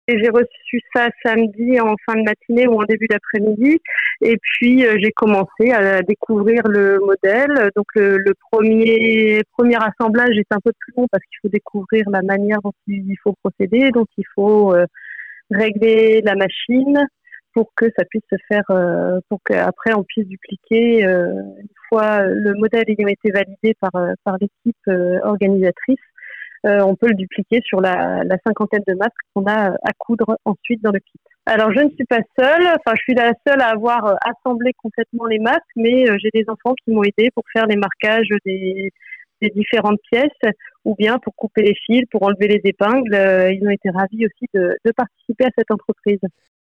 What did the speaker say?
Et j'ai reçu ça samedi en fin de matinée ou en début d'après-midi. Et puis, j'ai commencé à découvrir le modèle. Donc, le premier assemblage est un peu plus long parce qu'il faut découvrir la manière dont il faut procéder. Donc, il faut régler la machine pour que ça puisse se faire, pour qu'après on puisse dupliquer une fois le modèle ayant été validé par l'équipe organisatrice. On peut le dupliquer sur la cinquantaine de masques qu'on a à coudre ensuite dans le kit. Alors, je ne suis pas seule, enfin, je suis la seule à avoir assemblé complètement les masques, mais j'ai des enfants qui m'ont aidé pour faire les marquages des différentes pièces, ou bien pour couper les fils, pour enlever les épingles. Ils ont été ravis aussi de participer à cette entreprise.